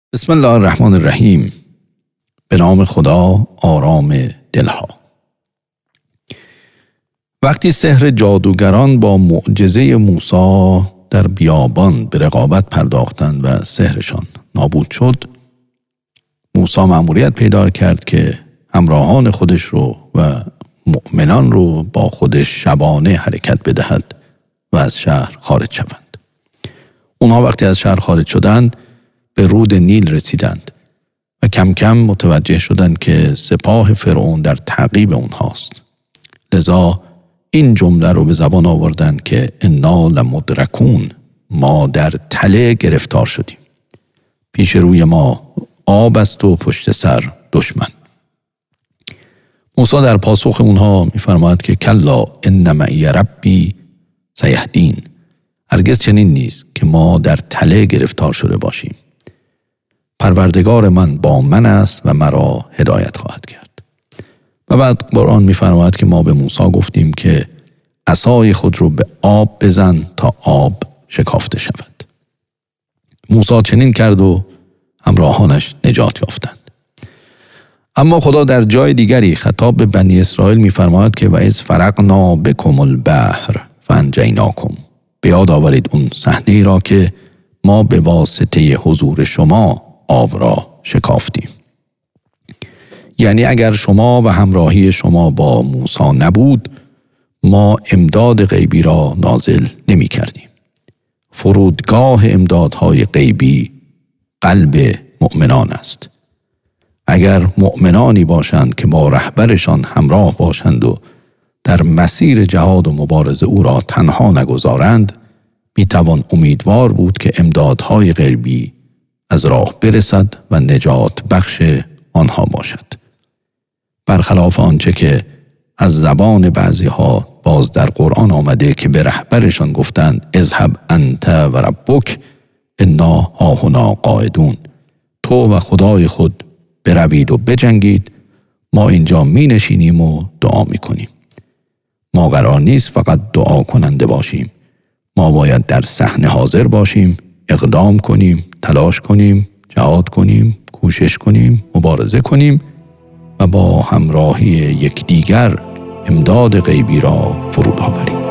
بسم الله الرحمن الرحیم. به نام خدا آرام دلها. وقتی سحر جادوگران با معجزه موسی در بیابان به رقابت پرداختند و سحرشان نابود شد، موسی مأموریت پیدا کرد که همراهان خودش رو و مؤمنان رو با خودش شبانه حرکت بدهد و از شهر خارج شوند. اونها وقتی از شهر خارج شدند به رود نیل رسیدند و کم کم متوجه شدند که سپاه فرعون در تعقیب اونهاست. لذا این جمله رو به زبان آوردند که انا لمدرکون، ما در تله گرفتار شدیم. پیش روی ما آب است و پشت سر دشمن. موسی در پاسخ اونها می‌فرماید که کلا ان معی ربی سیهدین، هرگز چنین نیست که ما در تله گرفتار شده باشیم. پروردگار من با من است و مرا هدایت خواهد کرد. و بعد قرآن می‌فرماید که ما به موسی گفتیم که عصای خود رو به آب بزن تا آب شکافته شود. موسی چنین کرد و همراهانش نجات یافتند. اما خدا در جای دیگری خطاب به بنی اسرائیل می‌فرماید که و اذ فرقنا بکم البحر فانجیناکم، به یاد آورید اون صحنه‌ای را که ما به واسطه حضور شما آب را شکافتیم. یعنی اگر شما و همراهی شما با موسی نبود، ما امداد غیبی را نازل نمی کردیم. فرودگاه امدادهای غیبی قلب مؤمنان است. اگر مؤمنانی باشند که با رهبرشان همراه باشند و در مسیر جهاد و مبارزه او را تنها نگذارند، می توان امیدوار بود که امدادهای غیبی از راه برسد و نجات بخش آنها باشد. برخلاف آنچه که از زبان بعضی ها باز در قرآن آمده که به رهبرشان گفتند اذهب انت و ربک انا هاهنا قاعدون، تو و خدای خود بروید و بجنگید، ما اینجا می نشینیم و دعا می کنیم. ما قرار نیست فقط دعا کننده باشیم، ما باید در صحنه حاضر باشیم، اقدام کنیم، تلاش کنیم، جهاد کنیم، کوشش کنیم، مبارزه کنیم و با همراهی یکدیگر امداد غیبی را فرود آوریم.